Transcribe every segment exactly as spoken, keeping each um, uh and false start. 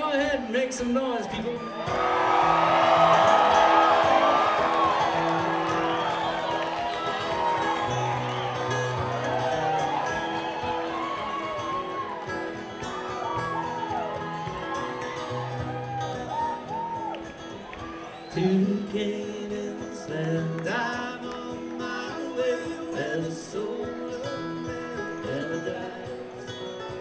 ahead and make some noise, people. To Canaan's land, I'm on my way, where the soul of man never dies,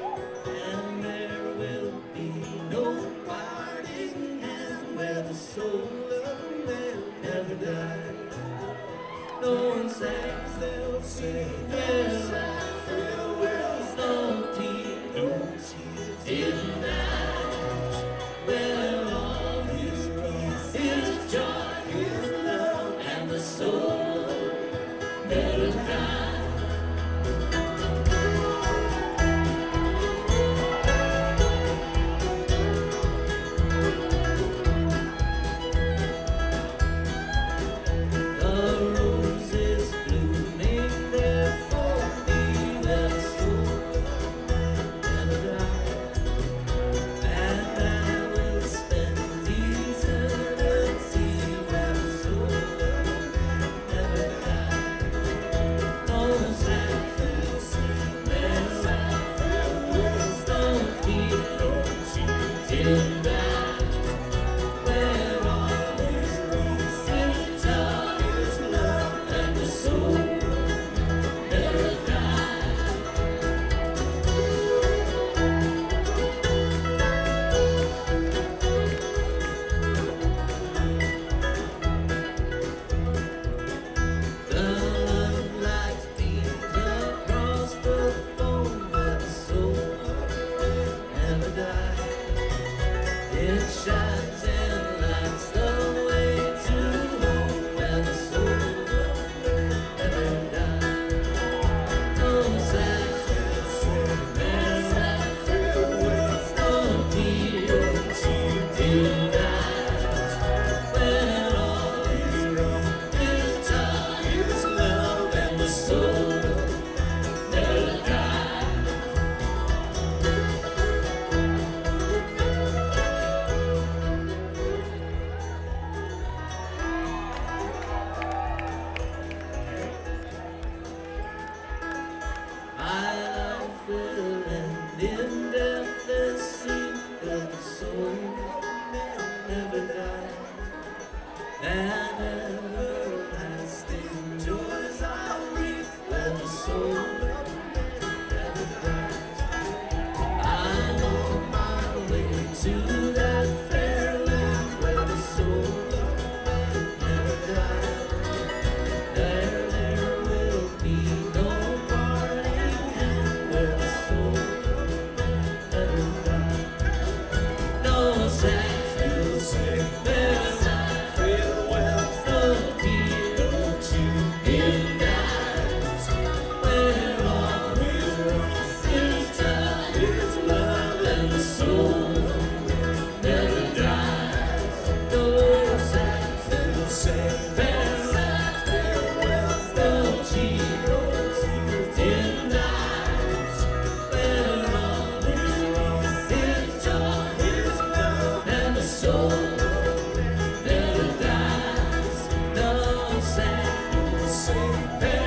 and there will be no parting hand, where the soul of man never dies. No one says they'll say farewell, farewell, no tears, no tears in night, where all is peace, is joy, is love, and the soul never dies. Say